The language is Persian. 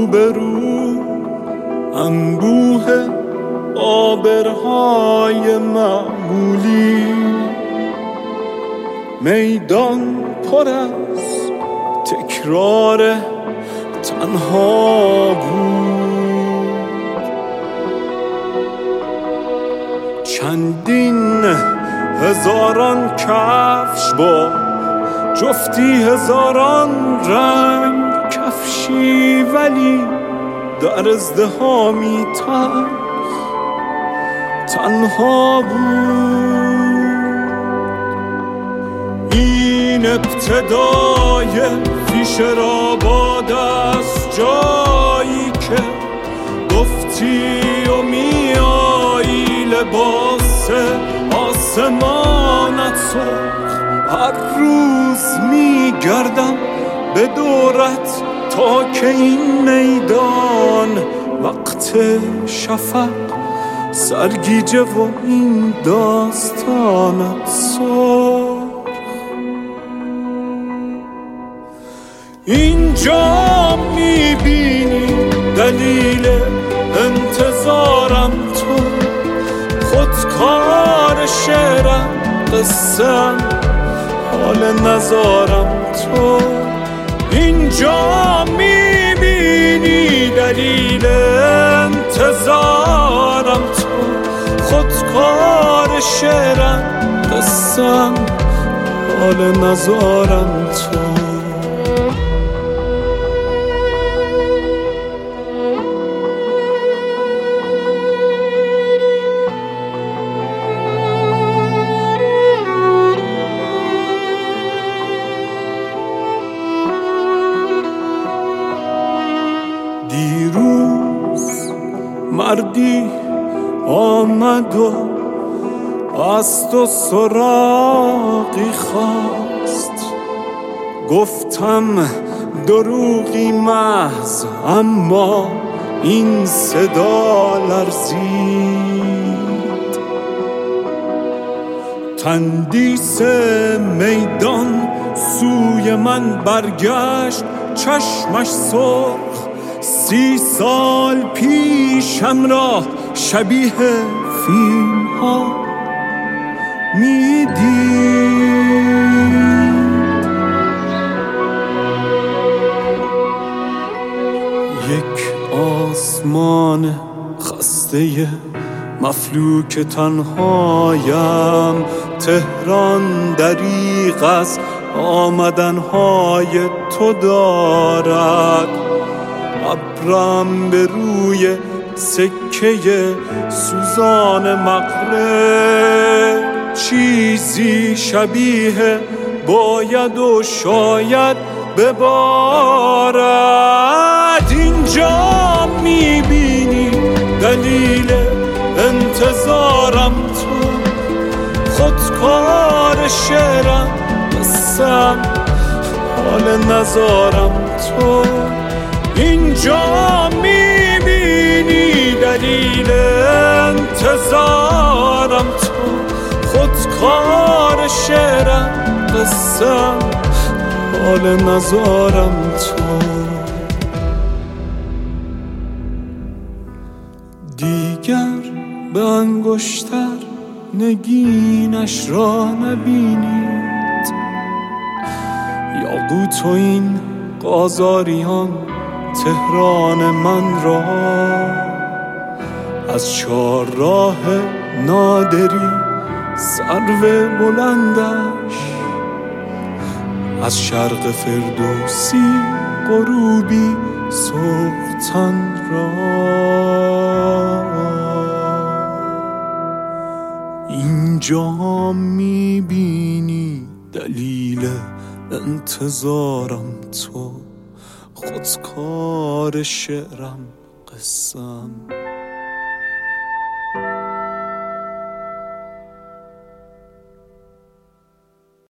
روبرو انبوه آبرهای معمولی، میدان پر از تکرار تنها بود. چندین هزاران کفش با جفتی هزاران رنگ کفشی، ولی در ازدحامی تنها بود. این ابتدای فیشرآباد است، جایی که گفتی و میایی لباس آسمانت سرخ. هر روز میگردم به دورت تا که این میدان وقت شفق سرگیجه و این داستانت سرخ. اینجا میبینی دلیل انتظارم تو، خودکار شعرم قصه‌ام حال نزارم تو. اینجا میبینی دلیل انتظارم تو، خودکار شعرم قصه‌ام حال نزارم تو. دیروز مردی آمد و از تو سراغی خواست، گفتم دروغی محض، اما این صدا لرزید. تندیس میدان سوی من برگشت، چشمش سرخ. 30 سال پیشم را شبیه فیلم ها میدید. یک آسمان خسته مفلوک تنهایم، تهران دریغ از آمدنهای تو دارد. ابرم به روی سکه سوزان مغرب، چیزی شبیه باید و شاید ببارد. اینجا میبینی دلیل انتظارم تو، خودکار شعرم قصه‌ام حال نزارم تو. اینجا میبینی دلیل انتظارم تو، خودکار شعرم قصه‌ام حال نزارم تو. دیگر به انگشتر نگینش را نبینید، یاقوت و این قاذاریان تهران من را. از چهارراه نادری سرو بلندش، از شرق فردوسی غروبی سوختن را. اینجا میبینی دلیل انتظارم تو، خودکار شعرم قصه‌ام